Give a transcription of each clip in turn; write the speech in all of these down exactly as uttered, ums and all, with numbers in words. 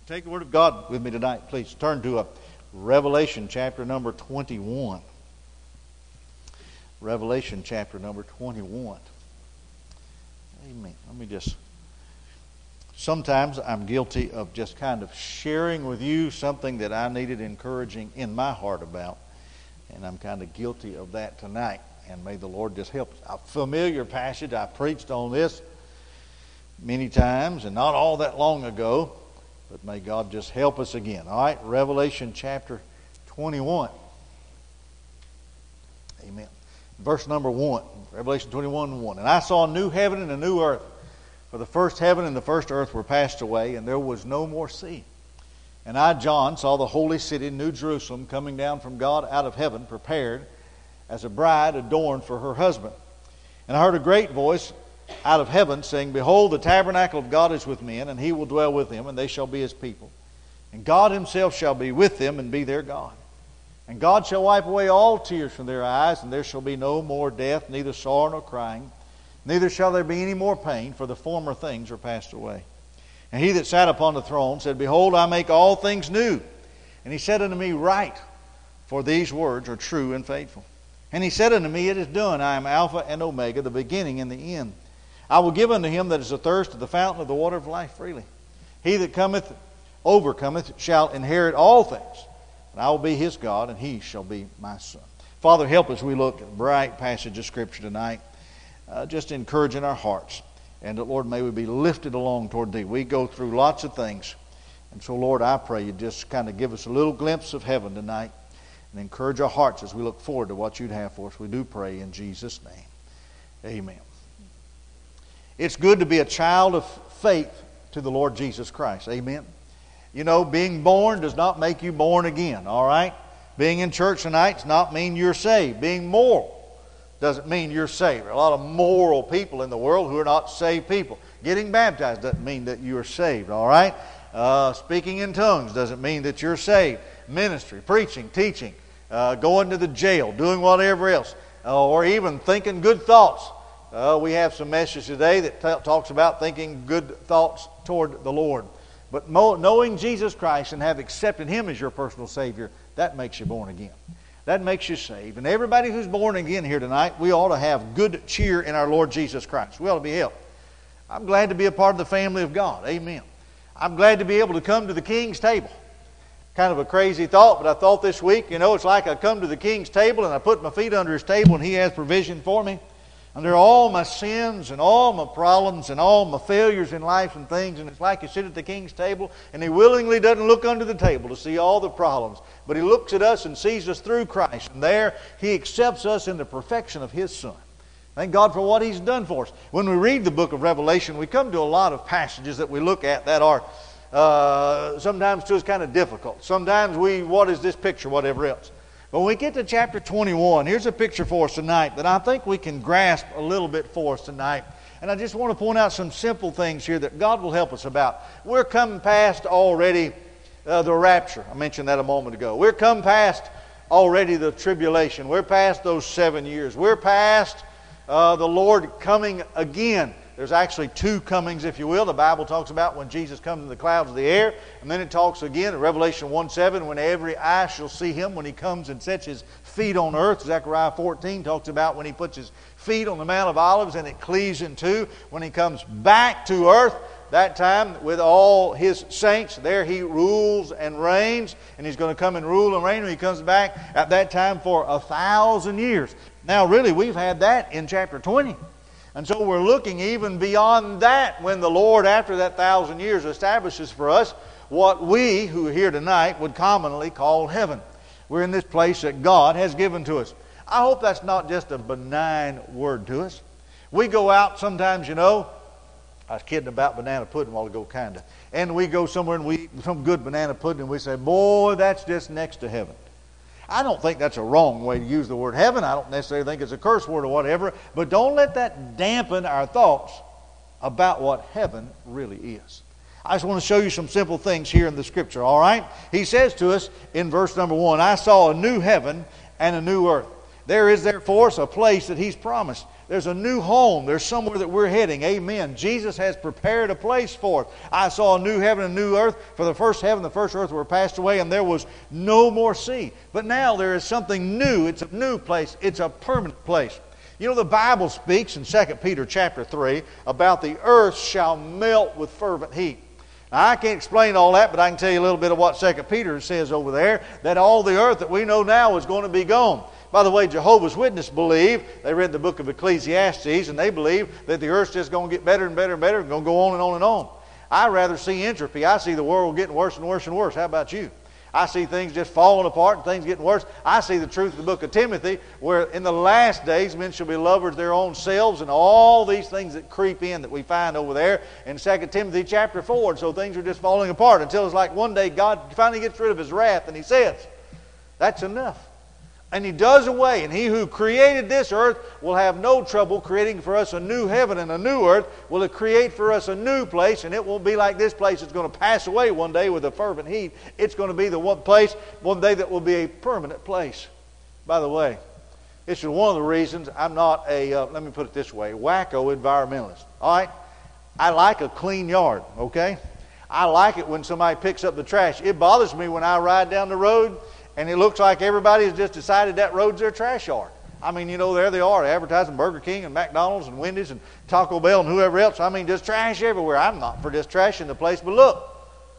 Take the Word of God with me tonight. Please turn to a Revelation chapter number twenty-one. Revelation chapter number twenty-one. Amen. Let me just... Sometimes I'm guilty of just kind of sharing with you something that I needed encouraging in my heart about. And I'm kind of guilty of that tonight. And may the Lord just help us. A familiar passage. I preached on this many times and not all that long ago. But may God just help us again. All right, Revelation chapter twenty-one. Amen. Verse number one. Revelation twenty-one, one. And I saw a new heaven and a new earth. For the first heaven and the first earth were passed away, and there was no more sea. And I, John, saw the holy city, New Jerusalem, coming down from God out of heaven, prepared as a bride adorned for her husband. And I heard a great voice out of heaven, saying, Behold, the tabernacle of God is with men, and he will dwell with them, and they shall be his people. And God himself shall be with them, and be their God. And God shall wipe away all tears from their eyes, and there shall be no more death, neither sorrow nor crying. Neither shall there be any more pain, for the former things are passed away. And he that sat upon the throne said, Behold, I make all things new. And he said unto me, Write, for these words are true and faithful. And he said unto me, It is done. I am Alpha and Omega, the beginning and the end. I will give unto him that is athirst of the fountain of the water of life freely. He that cometh, overcometh, shall inherit all things. And I will be his God, and he shall be my son. Father, help us. We look at a bright passage of Scripture tonight, uh, just encouraging our hearts. And that, Lord, may we be lifted along toward thee. We go through lots of things. And so, Lord, I pray you just kind of give us a little glimpse of heaven tonight and encourage our hearts as we look forward to what you'd have for us. We do pray in Jesus' name. Amen. It's good to be a child of faith to the Lord Jesus Christ. Amen. You know, being born does not make you born again, all right? Being in church tonight does not mean you're saved. Being moral doesn't mean you're saved. There are a lot of moral people in the world who are not saved people. Getting baptized doesn't mean that you are saved, all right? Uh, speaking in tongues doesn't mean that you're saved. Ministry, preaching, teaching, uh, going to the jail, doing whatever else, uh, or even thinking good thoughts. Uh, we have some message today that t- talks about thinking good thoughts toward the Lord. But mo- knowing Jesus Christ and have accepted him as your personal Savior, that makes you born again. That makes you saved. And everybody who's born again here tonight, we ought to have good cheer in our Lord Jesus Christ. We ought to be helped. I'm glad to be a part of the family of God. Amen. I'm glad to be able to come to the King's table. Kind of a crazy thought, but I thought this week, you know, it's like I come to the King's table and I put my feet under his table and he has provision for me. Under all my sins and all my problems and all my failures in life and things. And it's like you sit at the King's table and he willingly doesn't look under the table to see all the problems. But he looks at us and sees us through Christ. And there he accepts us in the perfection of his Son. Thank God for what he's done for us. When we read the book of Revelation, we come to a lot of passages that we look at that are uh, sometimes to us kind of difficult. Sometimes we, what is this picture, whatever else. But when we get to chapter twenty-one, here's a picture for us tonight that I think we can grasp a little bit for us tonight. And I just want to point out some simple things here that God will help us about. We're coming past already uh, the rapture. I mentioned that a moment ago. We're come past already the tribulation. We're past those seven years. We're past uh, the Lord coming again. There's actually two comings, if you will. The Bible talks about when Jesus comes in the clouds of the air. And then it talks again in Revelation one seven, when every eye shall see him when he comes and sets his feet on earth. Zechariah fourteen talks about when he puts his feet on the Mount of Olives and it cleaves in two. When he comes back to earth, that time with all his saints, there he rules and reigns. And he's going to come and rule and reign when he comes back at that time for a thousand years. Now really, we've had that in chapter twenty. And so we're looking even beyond that when the Lord, after that thousand years, establishes for us what we, who are here tonight, would commonly call heaven. We're in this place that God has given to us. I hope that's not just a benign word to us. We go out sometimes, you know, I was kidding about banana pudding a while ago, kind of. And we go somewhere and we eat some good banana pudding and we say, boy, that's just next to heaven. I don't think that's a wrong way to use the word heaven. I don't necessarily think it's a curse word or whatever. But don't let that dampen our thoughts about what heaven really is. I just want to show you some simple things here in the Scripture, all right? He says to us in verse number one, I saw a new heaven and a new earth. There is therefore a place that he's promised. There's a new home. There's somewhere that we're heading. Amen. Jesus has prepared a place for us. I saw a new heaven and a new earth. For the first heaven, the first earth were passed away, and there was no more sea. But now there is something new. It's a new place. It's a permanent place. You know, the Bible speaks in Second Peter chapter three about the earth shall melt with fervent heat. Now, I can't explain all that, but I can tell you a little bit of what Second Peter says over there, that all the earth that we know now is going to be gone. By the way, Jehovah's Witnesses believe, they read the book of Ecclesiastes, and they believe that the earth's just going to get better and better and better and going to go on and on and on. I rather see entropy. I see the world getting worse and worse and worse. How about you? I see things just falling apart and things getting worse. I see the truth of the book of Timothy, where in the last days men shall be lovers of their own selves, and all these things that creep in that we find over there in Second Timothy chapter four. And so things are just falling apart until it's like one day God finally gets rid of His wrath and He says, that's enough. And He does away, and He who created this earth will have no trouble creating for us a new heaven and a new earth. Will create for us a new place, and it won't be like this place that's going to pass away one day with a fervent heat. It's going to be the one place one day that will be a permanent place. By the way, this is one of the reasons I'm not a, uh, let me put it this way, wacko environmentalist. All right? I like a clean yard, okay? I like it when somebody picks up the trash. It bothers me when I ride down the road and it looks like everybody has just decided that road's their trash yard. I mean, you know, there they are advertising Burger King and McDonald's and Wendy's and Taco Bell and whoever else. I mean, just trash everywhere. I'm not for just trashing the place, but look,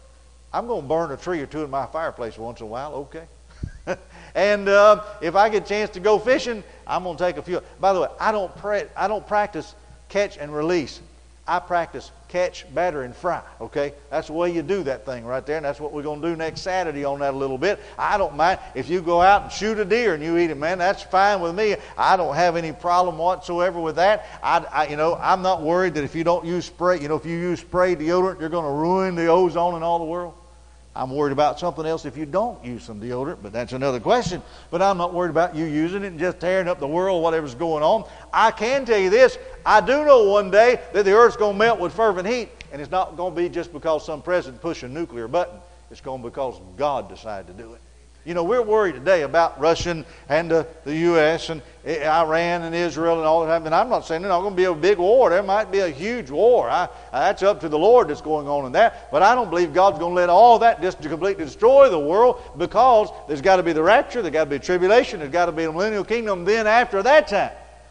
I'm going to burn a tree or two in my fireplace once in a while, okay? and uh, if I get a chance to go fishing, I'm going to take a few. By the way, I don't pra- I don't practice catch and release. I practice catch, batter, and fry, okay? That's the way you do that thing right there, and that's what we're going to do next Saturday on that a little bit. I don't mind. If you go out and shoot a deer and you eat it, man, that's fine with me. I don't have any problem whatsoever with that. I, I, you know, I'm not worried that if you don't use spray, you know, if you use spray deodorant, you're going to ruin the ozone in all the world. I'm worried about something else if you don't use some deodorant, but that's another question. But I'm not worried about you using it and just tearing up the world, whatever's going on. I can tell you this. I do know one day that the earth's going to melt with fervent heat, and it's not going to be just because some president pushed a nuclear button. It's going to be because God decided to do it. You know, we're worried today about Russia and uh, the U S and Iran and Israel and all that. And I'm not saying there's not going to be a big war. There might be a huge war. I, that's up to the Lord that's going on in that. But I don't believe God's going to let all that just to completely destroy the world, because there's got to be the rapture, there's got to be tribulation, there's got to be a millennial kingdom. Then after that time,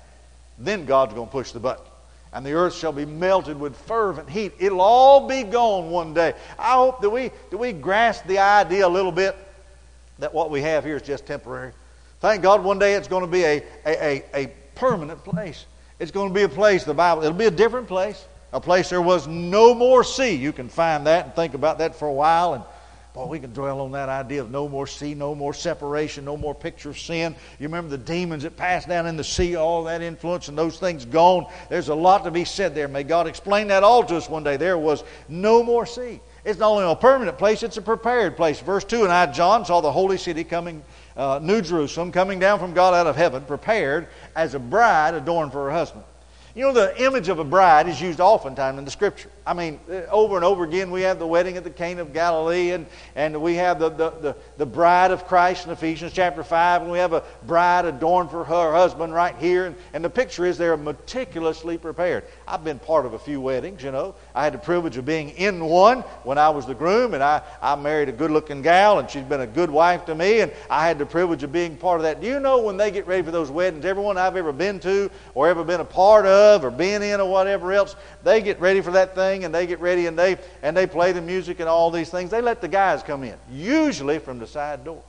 then God's going to push the button. And the earth shall be melted with fervent heat. It'll all be gone one day. I hope that we, that we grasp the idea a little bit that what we have here is just temporary. Thank God one day it's going to be a, a, a, a permanent place. It's going to be a place, the Bible, it'll be a different place. A place there was no more sea. You can find that and think about that for a while. And boy, we can dwell on that idea of no more sea, no more separation, no more picture of sin. You remember the demons that passed down in the sea, all that influence and those things gone. There's a lot to be said there. May God explain that all to us one day. There was no more sea. It's not only a permanent place, it's a prepared place. Verse two, and I, John, saw the holy city coming, uh, New Jerusalem, coming down from God out of heaven, prepared as a bride adorned for her husband. You know, the image of a bride is used oftentimes in the Scripture. I mean, over and over again, we have the wedding at the Cana of Galilee, and, and we have the, the, the, the bride of Christ in Ephesians chapter five, and we have a bride adorned for her husband right here. And, and the picture is they're meticulously prepared. I've been part of a few weddings, you know. I had the privilege of being in one when I was the groom, and I, I married a good-looking gal, and she's been a good wife to me, and I had the privilege of being part of that. Do you know when they get ready for those weddings, everyone I've ever been to or ever been a part of or been in or whatever else, they get ready for that thing, and they get ready and they and they play the music and all these things. They let the guys come in, usually from the side door.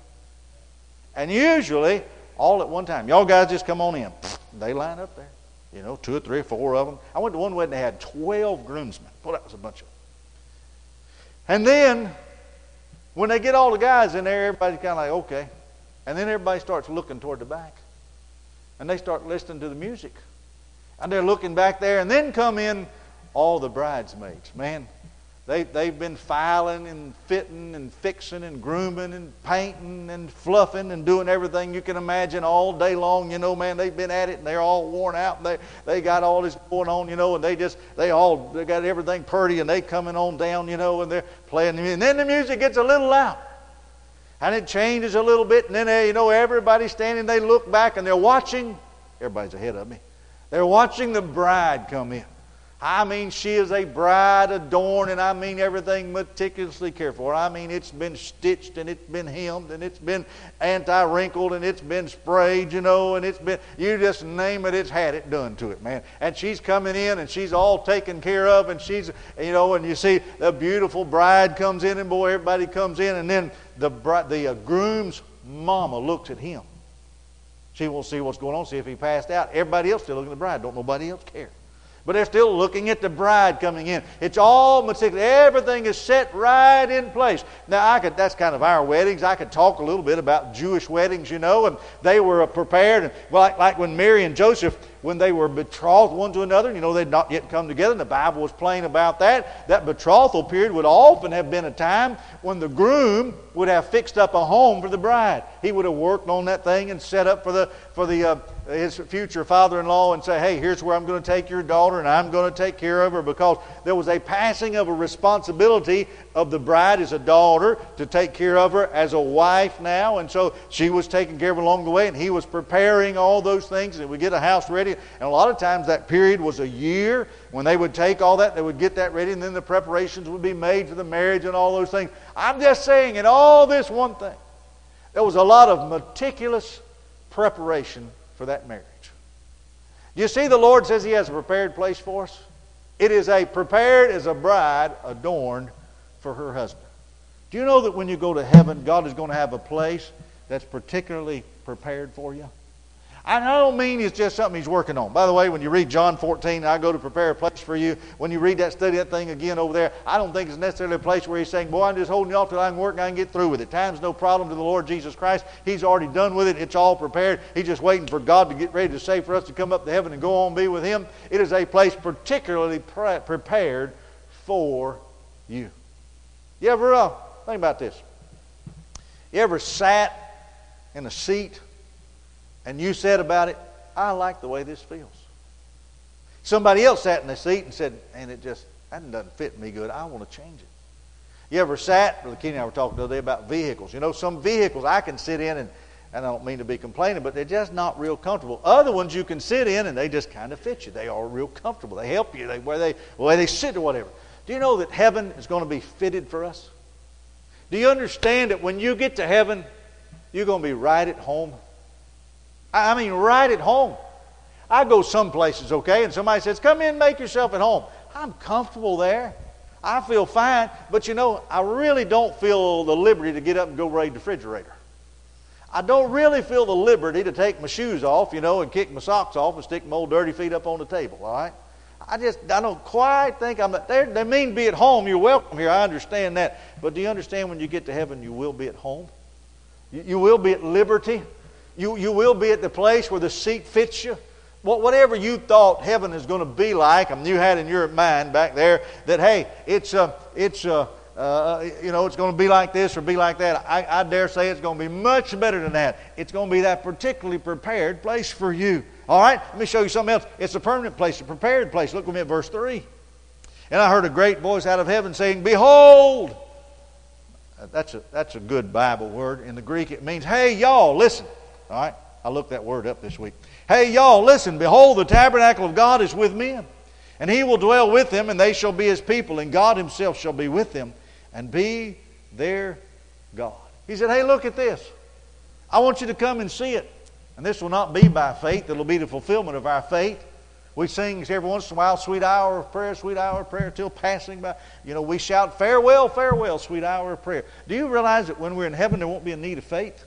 And usually all at one time. Y'all guys just come on in. They line up there. You know, two or three or four of them. I went to one wedding, they had twelve groomsmen. Well, that was a bunch of them. And then when they get all the guys in there, everybody's kind of like, okay. And then everybody starts looking toward the back. And they start listening to the music. And they're looking back there, and then come in all the bridesmaids. Man, they, they've been filing and fitting and fixing and grooming and painting and fluffing and doing everything you can imagine all day long. You know, man, they've been at it, and they're all worn out, and they, they got all this going on, you know, and they just, they all, they got everything pretty, and they coming on down, you know, and they're playing the music. And then the music gets a little loud. And it changes a little bit, and then, you know, everybody's standing, they look back, and they're watching. Everybody's ahead of me. They're watching the bride come in. I mean, she is a bride adorned, and I mean everything meticulously cared for. I mean, it's been stitched, and it's been hemmed, and it's been anti-wrinkled, and it's been sprayed, you know, and it's been, you just name it, it's had it done to it, man. And she's coming in, and she's all taken care of, and she's, you know, and you see the beautiful bride comes in, and boy, everybody comes in, and then the, the uh, groom's mama looks at him. She wants to see what's going on, see if he passed out. Everybody else still looking at the bride. Don't nobody else care. But they're still looking at the bride coming in. It's all meticulous. Everything is set right in place. Now, I could, that's kind of our weddings. I could talk a little bit about Jewish weddings, you know, and they were prepared. And, well, like, like when Mary and Joseph, when they were betrothed one to another, you know, they'd not yet come together, and the Bible was plain about that. That betrothal period would often have been a time when the groom would have fixed up a home for the bride. He would have worked on that thing and set up for the for the uh, his future father-in-law and say, hey, here's where I'm going to take your daughter, and I'm going to take care of her, because there was a passing of a responsibility of the bride as a daughter to take care of her as a wife now. And so she was taking care of her along the way, and he was preparing all those things, and we get a house ready. And a lot of times that period was a year. When they would take all that, they would get that ready, and then the preparations would be made for the marriage and all those things. I'm just saying, in all this one thing, there was a lot of meticulous preparation for that marriage. You see, the Lord says He has a prepared place for us. It is a prepared as a bride adorned for her husband. Do you know that when you go to heaven, God is going to have a place that's particularly prepared for you? I don't mean it's just something He's working on. By the way, when you read John fourteen, I go to prepare a place for you. When you read that, study that thing again over there, I don't think it's necessarily a place where He's saying, boy, I'm just holding you off till I can work and I can get through with it. Time's no problem to the Lord Jesus Christ. He's already done with it. It's all prepared. He's just waiting for God to get ready to say for us to come up to heaven and go on and be with Him. It is a place particularly pre- prepared for you. You ever, uh, think about this. You ever sat in a seat and you said about it, I like the way this feels? Somebody else sat in the seat and said, and it just, that doesn't fit me good. I want to change it. You ever sat, Brother Kenny and I were talking the other day about vehicles. You know, some vehicles I can sit in, and, and I don't mean to be complaining, but they're just not real comfortable. Other ones you can sit in and they just kind of fit you. They are real comfortable. They help you. They, where they, where they sit or whatever. Do you know that heaven is going to be fitted for us? Do you understand that when you get to heaven, you're going to be right at home? I mean, right at home. I go some places, okay, and somebody says, come in and make yourself at home. I'm comfortable there. I feel fine. But, you know, I really don't feel the liberty to get up and go raid the refrigerator. I don't really feel the liberty to take my shoes off, you know, and kick my socks off and stick my old dirty feet up on the table, all right? I just, I don't quite think I'm, they mean be at home. You're welcome here. I understand that. But do you understand when you get to heaven, you will be at home? You, you will be at liberty. You, you will be at the place where the seat fits you. Well, whatever you thought heaven is going to be like, I mean, you had in your mind back there that, hey, it's, uh, it's uh, uh, you know, it's going to be like this or be like that. I, I dare say it's going to be much better than that. It's going to be that particularly prepared place for you. All right? Let me show you something else. It's a permanent place, a prepared place. Look with me at verse three. And I heard a great voice out of heaven saying, behold. That's a, that's a good Bible word. In the Greek, it means, hey, y'all, listen. All right? I looked that word up this week. Hey, y'all, listen. Behold, the tabernacle of God is with men. And He will dwell with them, and they shall be His people. And God Himself shall be with them and be their God. He said, hey, look at this. I want you to come and see it. And this will not be by faith. It will be the fulfillment of our faith. We sing every once in a while, sweet hour of prayer, sweet hour of prayer, till passing by. You know, we shout, farewell, farewell, sweet hour of prayer. Do you realize that when we're in heaven, there won't be a need of faith?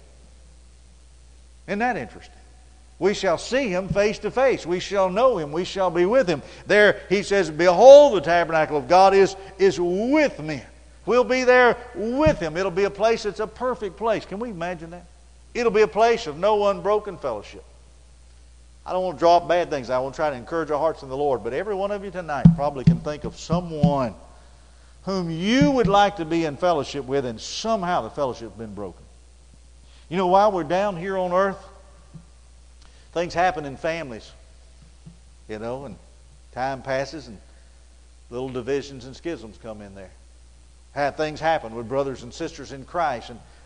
Isn't that interesting? We shall see Him face to face. We shall know Him. We shall be with Him. There, He says, behold, the tabernacle of God is, is with men. We'll be there with Him. It'll be a place that's a perfect place. Can we imagine that? It'll be a place of no unbroken fellowship. I don't want to draw up bad things. I want to try to encourage our hearts in the Lord. But every one of you tonight probably can think of someone whom you would like to be in fellowship with, and somehow the fellowship's been broken. You know, while we're down here on earth, things happen in families. You know, and time passes and little divisions and schisms come in there. Have things happen with brothers and sisters in Christ, and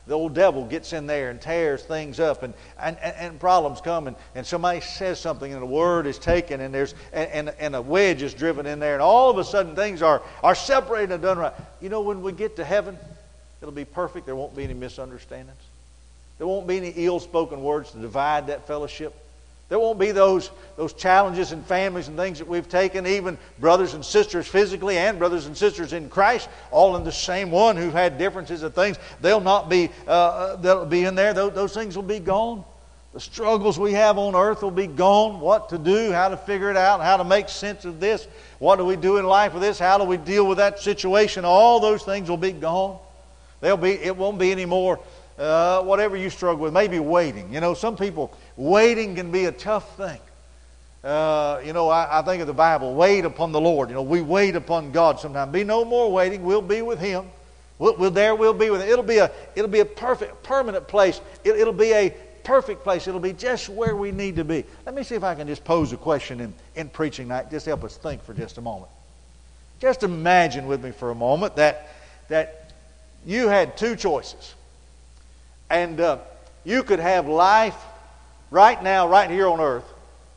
the old devil gets in there and tears things up, and, and, and problems come, and, and somebody says something, and a word is taken, and there's and, and, and a wedge is driven in there, and all of a sudden things are, are separated and done right. You know, when we get to heaven, it'll be perfect. There won't be any misunderstandings. There won't be any ill-spoken words to divide that fellowship. There won't be those, those challenges in families and things that we've taken, even brothers and sisters physically and brothers and sisters in Christ, all in the same one who've had differences of things. They'll not be, uh, they'll be in there. Those, those things will be gone. The struggles we have on earth will be gone. What to do, how to figure it out, how to make sense of this. What do we do in life with this? How do we deal with that situation? All those things will be gone. They'll be, it won't be any more uh, whatever you struggle with. Maybe waiting. You know, some people, waiting can be a tough thing. Uh, you know, I, I think of the Bible, wait upon the Lord. You know, we wait upon God sometimes. Be no more waiting. We'll be with Him. We'll, we'll there we'll be with Him. It'll be a, it'll be a perfect, permanent place. It, it'll be a perfect place. It'll be just where we need to be. Let me see if I can just pose a question in, in preaching night. Just help us think for just a moment. Just imagine with me for a moment that, that you had two choices. And uh, you could have life right now, right here on earth,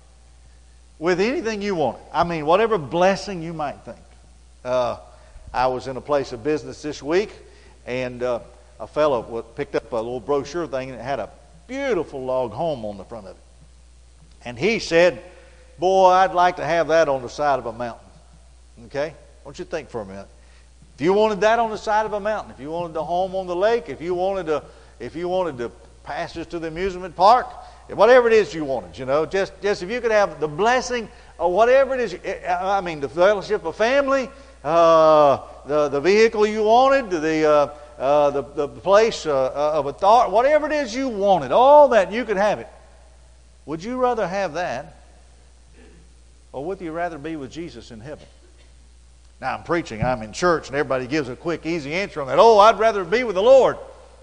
with anything you wanted. I mean, whatever blessing you might think. Uh, I was in a place of business this week, and uh, a fellow picked up a little brochure thing, and it had a beautiful log home on the front of it. And he said, boy, I'd like to have that on the side of a mountain. Okay? I want you to think for a minute. If you wanted that on the side of a mountain, if you wanted the home on the lake, if you wanted to, if you wanted to passes to the amusement park, whatever it is you wanted, you know, just, just if you could have the blessing of whatever it is, I mean, the fellowship of family, uh, the, the vehicle you wanted, the, uh, uh, the, the place uh, of a thought, whatever it is you wanted, all that, you could have it. Would you rather have that, or would you rather be with Jesus in heaven? Now, I'm preaching, I'm in church, and everybody gives a quick, easy answer on that. Oh, I'd rather be with the Lord.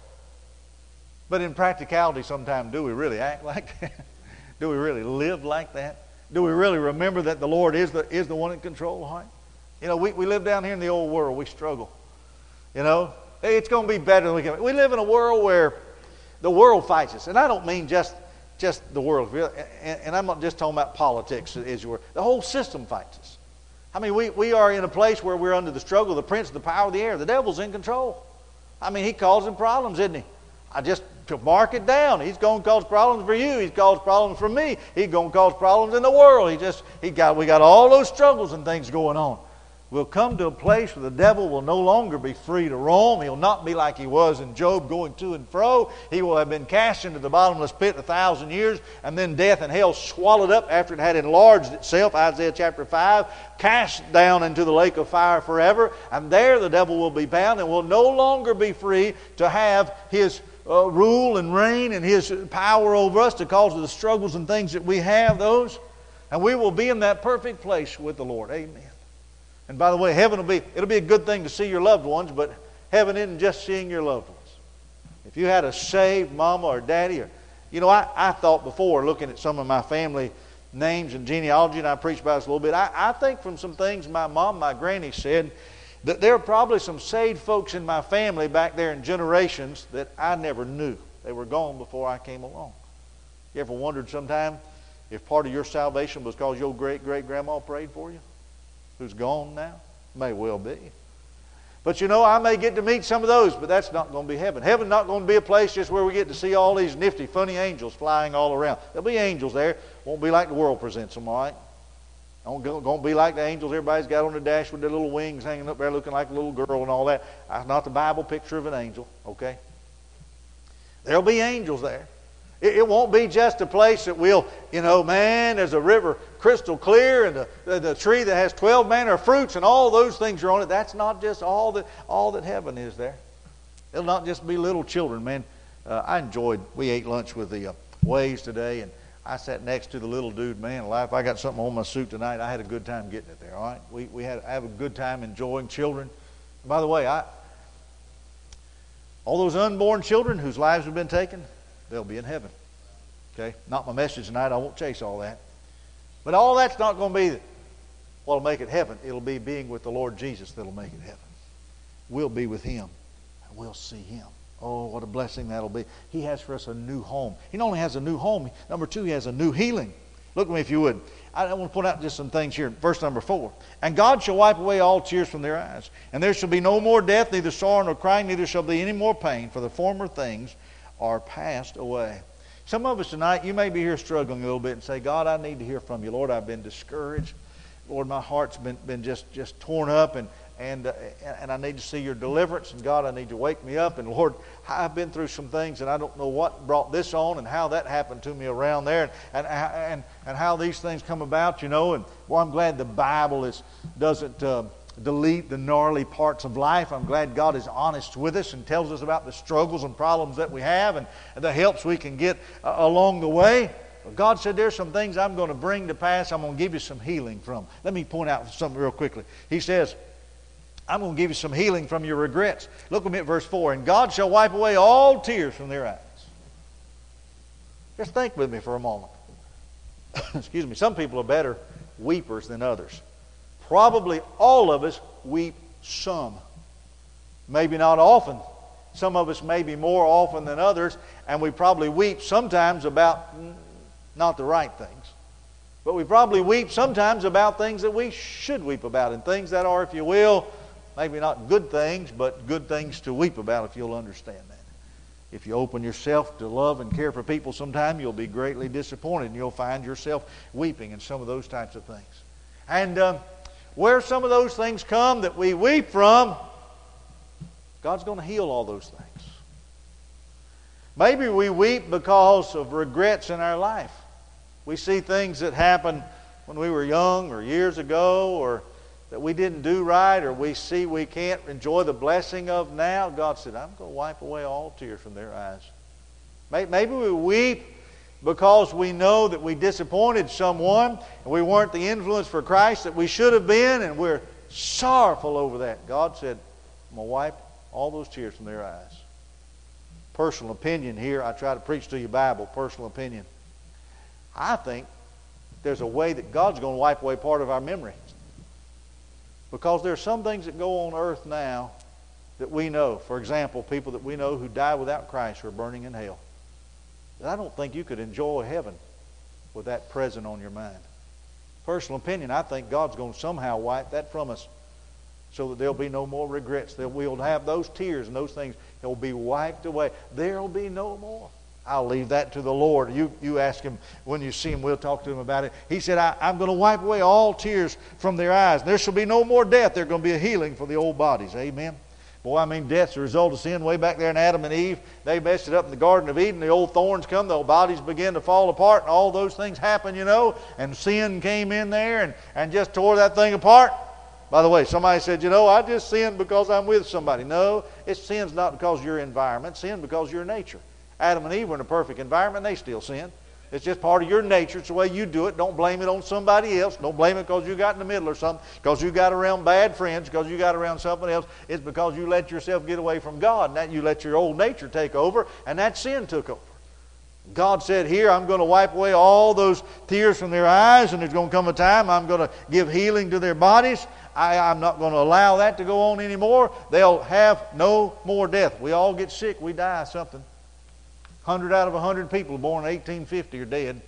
But in practicality, sometimes, do we really act like that? Do we really live like that? Do we really remember that the Lord is the is the one in control? Right? You know, we, we live down here in the old world. We struggle. You know, it's going to be better than we can. We live in a world where the world fights us. And I don't mean just, just the world. And, and I'm not just talking about politics, as you were. The whole system fights us. I mean, we, we are in a place where we're under the struggle of the prince of the power of the air. The devil's in control. I mean, he causing problems, isn't he? I just to mark it down. He's going to cause problems for you. He's caused problems for me. He's going to cause problems in the world. He just he got we got all those struggles and things going on. We'll come to a place where the devil will no longer be free to roam. He'll not be like he was in Job, going to and fro. He will have been cast into the bottomless pit a thousand years, and then death and hell swallowed up after it had enlarged itself, Isaiah chapter five, cast down into the lake of fire forever. And there the devil will be bound and will no longer be free to have his Uh, rule and reign and His power over us to cause the struggles and things that we have, those. And we will be in that perfect place with the Lord. Amen. And by the way, heaven will be, it'll be a good thing to see your loved ones, but heaven isn't just seeing your loved ones. If you had a saved mama or daddy, or, you know, I, I thought before, looking at some of my family names and genealogy, and I preached about this a little bit, I, I think from some things my mom, my granny said, that there are probably some saved folks in my family back there in generations that I never knew. They were gone before I came along. You ever wondered sometime if part of your salvation was because your great-great-grandma prayed for you? Who's gone now? May well be. But you know, I may get to meet some of those, but that's not going to be heaven. Heaven's not going to be a place just where we get to see all these nifty, funny angels flying all around. There'll be angels there. Won't be like the world presents them, all right? Don't going to be like the angels everybody's got on the dash with their little wings hanging up there looking like a little girl and all that. That's not the Bible picture of an angel, okay? There'll be angels there. It, it won't be just a place that will, you know, man, there's a river crystal clear and the, the, the tree that has twelve manner of fruits and all those things are on it. That's not just all that, all that heaven is there. It'll not just be little children, man. Uh, I enjoyed, we ate lunch with the uh, Ways today, and I sat next to the little dude, man. Life, I got something on my suit tonight. I had a good time getting it there. All right, we we had I have a good time enjoying children. And by the way, I all those unborn children whose lives have been taken, they'll be in heaven. Okay, not my message tonight. I won't chase all that. But all that's not going to be what'll make it heaven. It'll be being with the Lord Jesus that'll make it heaven. We'll be with Him, and we'll see Him. Oh, what a blessing that'll be. He has for us a new home. He not only has a new home, number two, He has a new healing. Look at me if you would. I want to point out just some things here. Verse number four. And God shall wipe away all tears from their eyes. And there shall be no more death, neither sorrow nor crying, neither shall be any more pain, for the former things are passed away. Some of us tonight, you may be here struggling a little bit and say, God, I need to hear from you. Lord, I've been discouraged. Lord, my heart's been, been just, just torn up, and and uh, and I need to see your deliverance. And God, I need to wake me up. And Lord, I've been through some things, and I don't know what brought this on and how that happened to me around there, and and and, and how these things come about, you know. And well, I'm glad the Bible is doesn't uh, delete the gnarly parts of life. I'm glad God is honest with us and tells us about the struggles and problems that we have, and, and the helps we can get uh, along the way. God said there's some things I'm going to bring to pass. I'm going to give you some healing from. Let me point out something real quickly. He says, I'm going to give you some healing from your regrets. Look with me at verse four. And God shall wipe away all tears from their eyes. Just think with me for a moment. Excuse me. Some people are better weepers than others. Probably all of us weep some. Maybe not often. Some of us maybe more often than others. And we probably weep sometimes about not the right things. But we probably weep sometimes about things that we should weep about. And things that are, if you will, maybe not good things, but good things to weep about, if you'll understand that. If you open yourself to love and care for people sometime, you'll be greatly disappointed, and you'll find yourself weeping in some of those types of things. And uh, where some of those things come that we weep from, God's going to heal all those things. Maybe we weep because of regrets in our life. We see things that happened when we were young or years ago, or that we didn't do right, or we see we can't enjoy the blessing of now. God said, I'm going to wipe away all tears from their eyes. Maybe we weep because we know that we disappointed someone and we weren't the influence for Christ that we should have been, and we're sorrowful over that. God said, I'm going to wipe all those tears from their eyes. Personal opinion here. I try to preach to you Bible. Personal opinion. I think there's a way that God's going to wipe away part of our memory. Because there are some things that go on earth now that we know. For example, people that we know who die without Christ are burning in hell. I don't think you could enjoy heaven with that present on your mind. Personal opinion, I think God's going to somehow wipe that from us so that there'll be no more regrets. That we'll have those tears and those things. They'll be wiped away. There'll be no more. I'll leave that to the Lord. You you ask Him when you see Him. We'll talk to Him about it. He said, I, I'm going to wipe away all tears from their eyes. There shall be no more death. There's going to be a healing for the old bodies. Amen. Boy, I mean, death's a result of sin way back there in Adam and Eve. They messed it up in the Garden of Eden. The old thorns come. The old bodies begin to fall apart. And all those things happen, you know. And sin came in there and, and just tore that thing apart. By the way, somebody said, you know, I just sinned because I'm with somebody. No, it's sin's not because of your environment. Sin because of your nature. Adam and Eve were in a perfect environment, and they still sinned. It's just part of your nature. It's the way you do it. Don't blame it on somebody else. Don't blame it because you got in the middle or something, because you got around bad friends, because you got around something else. It's because you let yourself get away from God, and that you let your old nature take over, and that sin took over. God said here, I'm going to wipe away all those tears from their eyes, and there's going to come a time I'm going to give healing to their bodies. I, I'm not going to allow that to go on anymore. They'll have no more death. We all get sick. We die of something. one hundred out of one hundred people born in eighteen fifty are dead.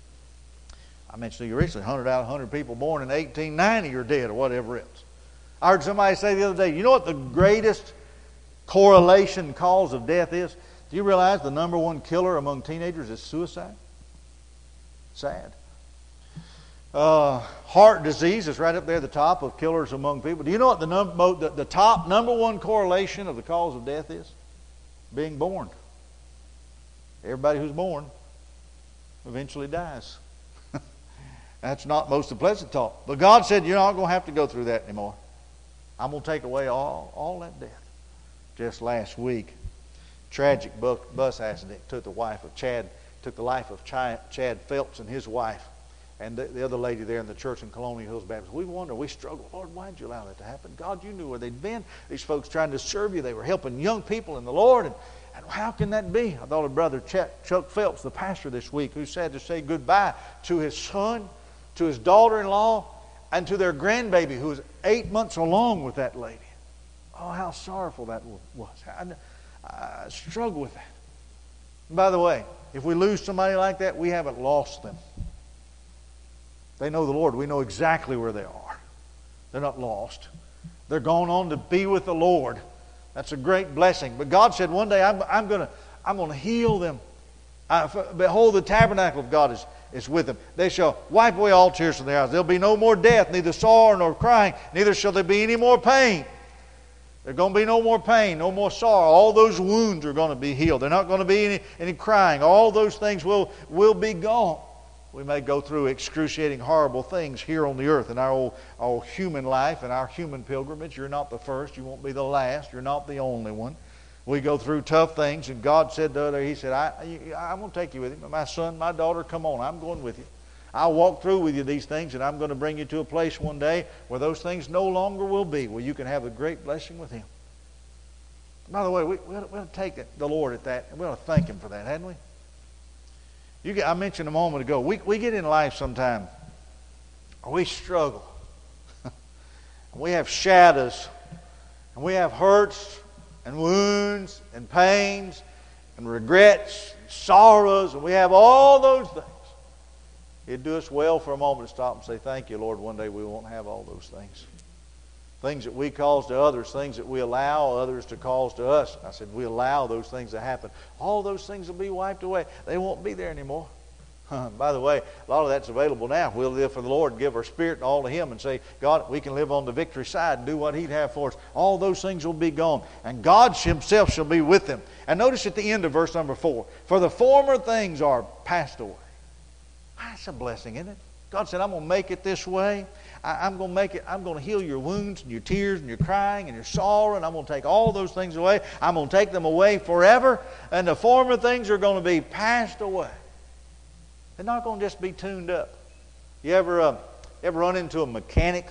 I mentioned to you recently, one hundred out of one hundred people born in eighteen ninety are dead, or whatever else. I heard somebody say the other day, you know what the greatest correlation cause of death is? Do you realize the number one killer among teenagers is suicide? Sad. Uh, heart disease is right up there at the top of killers among people. Do you know what the, num- the, the top number one correlation of the cause of death is? Being born. Everybody who's born eventually dies. That's not most of the pleasant talk. But God said, you're not going to have to go through that anymore. I'm going to take away all, all that death. Just last week, tragic bus accident took the wife of Chad, took the life of Chad Phelps and his wife, and the, the other lady there in the church in Colonial Hills Baptist. We wonder, we struggle. Lord, why did you allow that to happen? God, you knew where they'd been. These folks trying to serve you. They were helping young people in the Lord. And, and how can that be? I thought of Brother Chuck Phelps, the pastor this week, who said to say goodbye to his son, to his daughter-in-law, and to their grandbaby, who was eight months along with that lady. Oh, how sorrowful that was. I, I struggle with that. And by the way, if we lose somebody like that, we haven't lost them. They know the Lord. We know exactly where they are. They're not lost. They're gone on to be with the Lord. That's a great blessing. But God said one day, I'm, I'm going to I'm going to heal them. I, behold, the tabernacle of God is, is with them. They shall wipe away all tears from their eyes. There'll be no more death, neither sorrow nor crying, neither shall there be any more pain. There's going to be no more pain, no more sorrow. All those wounds are going to be healed. There's not going to be any, any crying. All those things will, will be gone. We may go through excruciating, horrible things here on the earth in our old, our old human life and our human pilgrimage. You're not the first. You won't be the last. You're not the only one. We go through tough things, and God said to other, He said, I, I, I'm going to take you with Him. My son, my daughter, come on. I'm going with you. I'll walk through with you these things, and I'm going to bring you to a place one day where those things no longer will be, where you can have a great blessing with Him. By the way, we, we, ought, we ought to take the Lord at that, and we ought to thank Him for that, hadn't we? You get, I mentioned a moment ago, we, we get in life sometime, we struggle. We have shadows, and we have hurts, and wounds, and pains, and regrets, and sorrows, and we have all those things. It'd do us well for a moment to stop and say, thank you, Lord, one day we won't have all those things. Things that we cause to others, things that we allow others to cause to us. I said, we allow those things to happen. All those things will be wiped away. They won't be there anymore. By the way, a lot of that's available now. We'll live for the Lord and give our spirit and all to Him and say, God, we can live on the victory side and do what He'd have for us. All those things will be gone. And God Himself shall be with them. And notice at the end of verse number four, for the former things are passed away. That's a blessing, isn't it? God said, I'm going to make it this way. I, I'm going to make it, I'm going to heal your wounds and your tears and your crying and your sorrow, and I'm going to take all those things away. I'm going to take them away forever, and the former things are going to be passed away. They're not going to just be tuned up. You ever uh, ever run into a mechanic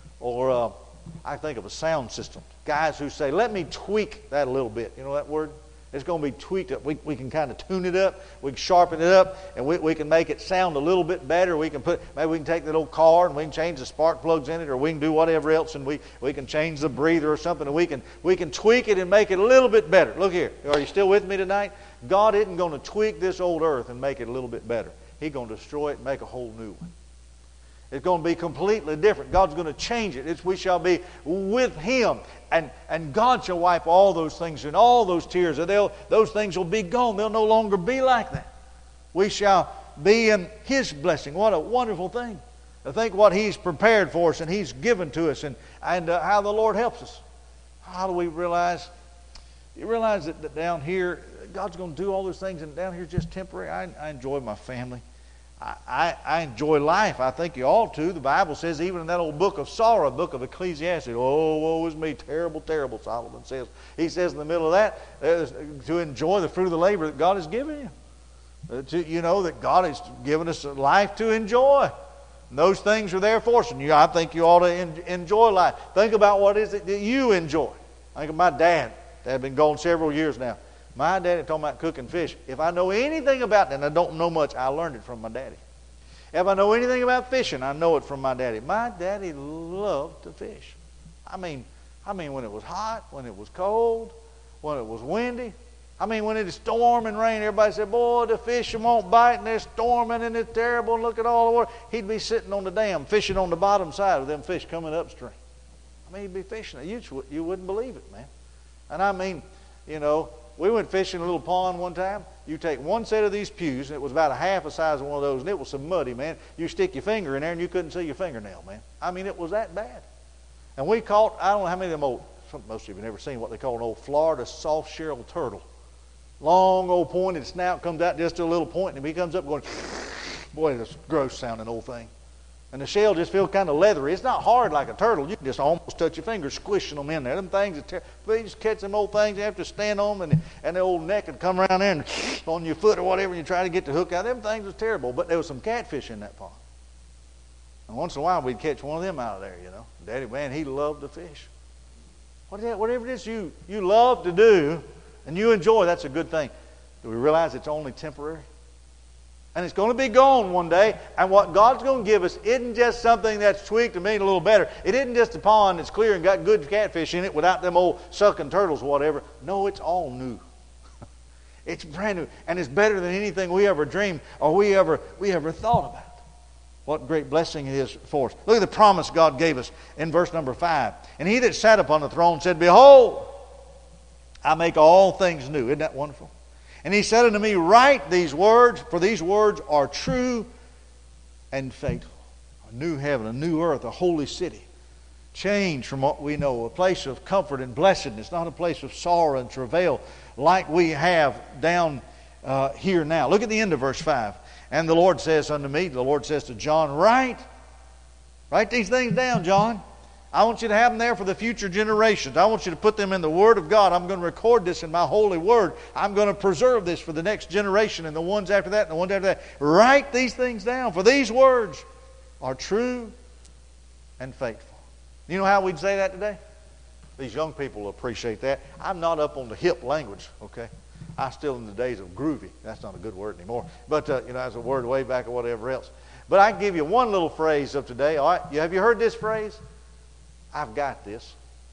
or uh, I think of a sound system? Guys who say, let me tweak that a little bit. You know that word? It's going to be tweaked up. We, we can kind of tune it up. We can sharpen it up, and we, we can make it sound a little bit better. We can put maybe we can take that old car and we can change the spark plugs in it, or we can do whatever else, and we, we can change the breather or something, and we can we can tweak it and make it a little bit better. Look here. Are you still with me tonight? God isn't going to tweak this old earth and make it a little bit better. He's going to destroy it and make a whole new one. It's going to be completely different. God's going to change it. It's, we shall be with Him. And, and God shall wipe all those things and all those tears. And they'll, those things will be gone. They'll no longer be like that. We shall be in His blessing. What a wonderful thing. To think what He's prepared for us and He's given to us, and, and uh, how the Lord helps us. How do we realize? You realize that, that down here, God's going to do all those things, and down here is just temporary. I, I enjoy my family. I, I, I enjoy life. I think you ought to. The Bible says, even in that old book of sorrow, book of Ecclesiastes, oh, woe is me, terrible, terrible, Solomon says. He says in the middle of that, uh, to enjoy the fruit of the labor that God has given you. Uh, to, you know, that God has given us a life to enjoy. And those things are there for us. And you, I think you ought to en- enjoy life. Think about what is it that you enjoy. I think of my dad. Dad been gone several years now. My daddy talking about cooking fish. If I know anything about that, and I don't know much, I learned it from my daddy. If I know anything about fishing, I know it from my daddy. My daddy loved to fish. I mean, I mean when it was hot, when it was cold, when it was windy. I mean when it is storm and rain, everybody said, boy, the fish won't bite, and they're storming, and it's terrible, and look at all the water. He'd be sitting on the dam, fishing on the bottom side of them fish coming upstream. I mean, he'd be fishing. You, you wouldn't believe it, man. And I mean, you know, we went fishing in a little pond one time. You take one set of these pews, and it was about a half the size of one of those, and it was so muddy, man. You stick your finger in there, and you couldn't see your fingernail, man. I mean, it was that bad. And we caught, I don't know how many of them old, most of you have never seen what they call an old Florida soft-shell turtle. Long old pointed snout comes out just to a little point, and he comes up going, boy, this gross-sounding old thing. And the shell just feels kind of leathery. It's not hard like a turtle. You can just almost touch your fingers squishing them in there. Them things, ter- you just catch them old things, you have to stand on them, and, and the old neck would come around there and on your foot or whatever, and you try to get the hook out. Them things was terrible. But there was some catfish in that pond. And once in a while, we'd catch one of them out of there, you know. Daddy, man, he loved to fish. Whatever it is you, you love to do and you enjoy, that's a good thing. Do we realize it's only temporary? And it's going to be gone one day. And what God's going to give us isn't just something that's tweaked and made a little better. It isn't just a pond that's clear and got good catfish in it without them old sucking turtles or whatever. No, it's all new. It's brand new. And it's better than anything we ever dreamed or we ever, we ever thought about. What great blessing it is for us. Look at the promise God gave us in verse number five. And he that sat upon the throne said, Behold, I make all things new. Isn't that wonderful? And he said unto me, Write these words, for these words are true and faithful. A new heaven, a new earth, a holy city. Change from what we know, a place of comfort and blessedness, not a place of sorrow and travail like we have down uh, here now. Look at the end of verse five. And the Lord says unto me, the Lord says to John, Write, write these things down, John. I want you to have them there for the future generations. I want you to put them in the Word of God. I'm going to record this in my holy Word. I'm going to preserve this for the next generation and the ones after that and the ones after that. Write these things down, for these words are true and faithful. You know how we'd say that today? These young people will appreciate that. I'm not up on the hip language, okay? I'm still in the days of groovy. That's not a good word anymore. But, uh, you know, that's a word way back or whatever else. But I can give you one little phrase of today. All right, have you heard this phrase? I've got this.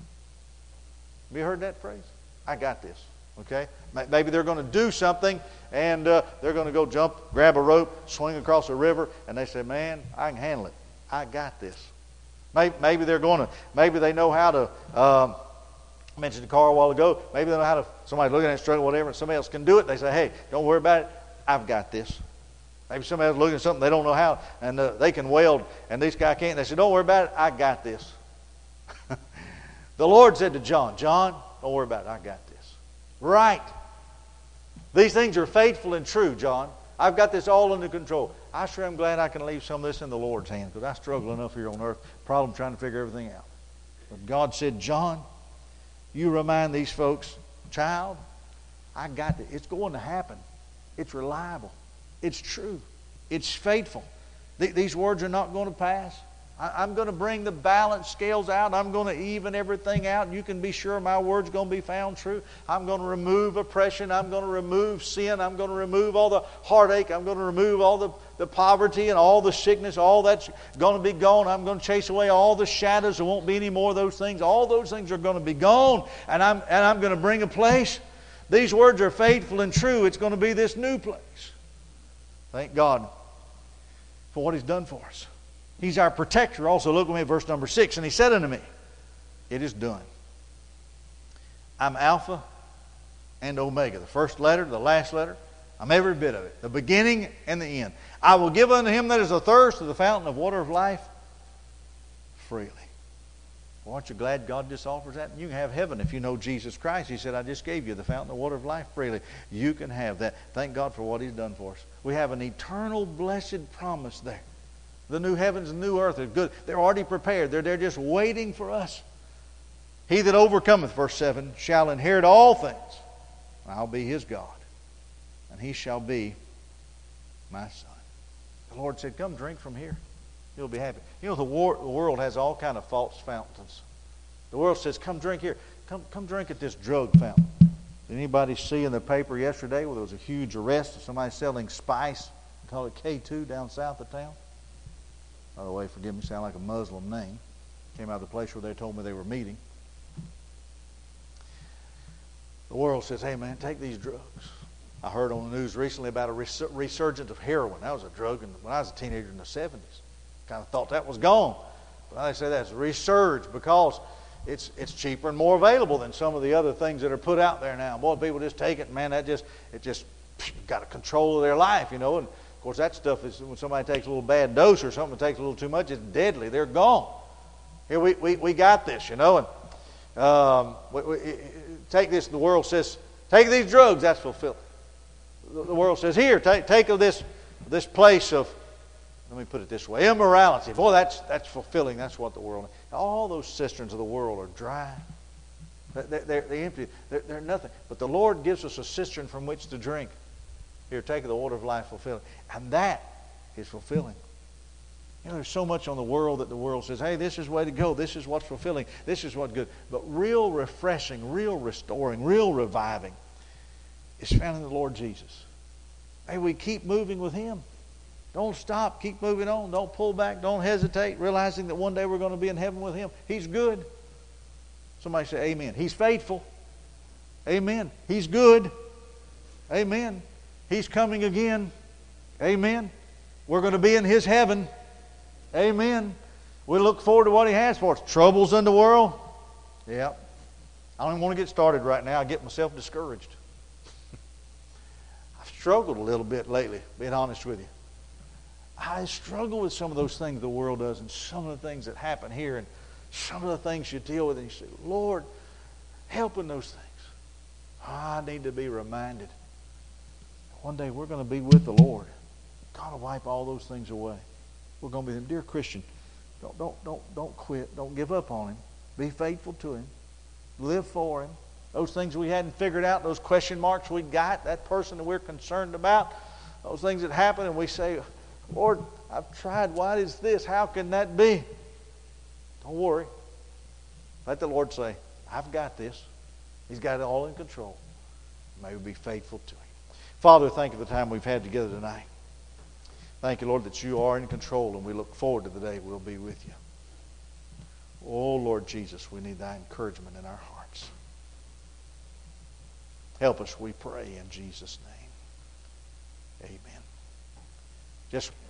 Have you heard that phrase? I got this. Okay? Maybe they're going to do something and uh, they're going to go jump, grab a rope, swing across a river, and they say, man, I can handle it. I got this. Maybe, maybe they're going to, maybe they know how to, um, I mentioned the car a while ago, maybe they know how to, somebody's looking at it, struggling, whatever, and somebody else can do it. They say, hey, don't worry about it. I've got this. Maybe somebody else looking at something they don't know how, and uh, they can weld, and this guy can't. They say, don't worry about it. I got this. The Lord said to John, John, don't worry about it. I got this. Right. These things are faithful and true, John. I've got this all under control. I sure am glad I can leave some of this in the Lord's hands because I struggle enough here on earth. Problem trying to figure everything out. But God said, John, you remind these folks, child, I got this. It's going to happen. It's reliable. It's true. It's faithful. Th- these words are not going to pass. I'm going to bring the balance scales out. I'm going to even everything out. You can be sure my word's going to be found true. I'm going to remove oppression. I'm going to remove sin. I'm going to remove all the heartache. I'm going to remove all the, the poverty and all the sickness. All that's going to be gone. I'm going to chase away all the shadows. There won't be any more of those things. All those things are going to be gone. And I'm, and I'm going to bring a place. These words are faithful and true. It's going to be this new place. Thank God for what He's done for us. He's our protector. Also, look with me at verse number six. And He said unto me, it is done. I'm Alpha and Omega. The first letter, the last letter. I'm every bit of it. The beginning and the end. I will give unto him that is athirst of the fountain of water of life freely. Well, aren't you glad God just offers that? You can have heaven if you know Jesus Christ. He said, I just gave you the fountain of water of life freely. You can have that. Thank God for what He's done for us. We have an eternal blessed promise there. The new heavens and new earth are good. They're already prepared. They're there just waiting for us. He that overcometh, verse seven, shall inherit all things. I'll be his God, and he shall be my son. The Lord said, come drink from here. You'll be happy. You know, the, war, the world has all kind of false fountains. The world says, come drink here. Come, come drink at this drug fountain. Did anybody see in the paper yesterday where there was a huge arrest of somebody selling spice? They call it K two down south of town. By the way, forgive me, sound like a Muslim name. Came out of the place where they told me they were meeting. The world says, hey man, take these drugs. I heard on the news recently about a res- resurgence of heroin. That was a drug in, when I was a teenager in the seventies. Kind of thought that was gone. But now they say that's resurged because it's it's cheaper and more available than some of the other things that are put out there now. Boy, people just take it, man, that just, it just got a control of their life, you know. And of course, that stuff is when somebody takes a little bad dose or something that takes a little too much, it's deadly. They're gone. Here, we, we, we got this, you know. And um, we, we, take this, the world says, take these drugs, that's fulfilling. The, the world says, here, take, take of this, this place of, let me put it this way, immorality. Boy, that's, that's fulfilling. That's what the world, all those cisterns of the world are dry. They're, they're, they're empty. They're, they're nothing. But the Lord gives us a cistern from which to drink. Here, take of the water of life, fulfilling. And that is fulfilling. You know, there's so much on the world that the world says, hey, this is the way to go. This is what's fulfilling. This is what's good. But real refreshing, real restoring, real reviving is found in the Lord Jesus. May we keep moving with Him. Don't stop. Keep moving on. Don't pull back. Don't hesitate, realizing that one day we're going to be in heaven with Him. He's good. Somebody say amen. He's faithful. Amen. He's good. Amen. He's coming again. Amen. We're going to be in His heaven. Amen. We look forward to what He has for us. Troubles in the world. Yeah. I don't even want to get started right now. I get myself discouraged. I've struggled a little bit lately, being honest with you. I struggle with some of those things the world does and some of the things that happen here and some of the things you deal with. And you say, Lord, help in those things. I need to be reminded. One day we're going to be with the Lord. God will wipe all those things away. We're going to be with Him. Dear Christian, don't, don't, don't, don't quit. Don't give up on Him. Be faithful to Him. Live for Him. Those things we hadn't figured out, those question marks we got, that person that we're concerned about, those things that happen, and we say, Lord, I've tried. Why is this? How can that be? Don't worry. Let the Lord say, I've got this. He's got it all in control. May we be faithful to Him. Father, thank you for the time we've had together tonight. Thank you, Lord, that you are in control, and we look forward to the day we'll be with you. Oh, Lord Jesus, we need thy encouragement in our hearts. Help us, we pray, in Jesus' name. Amen. Just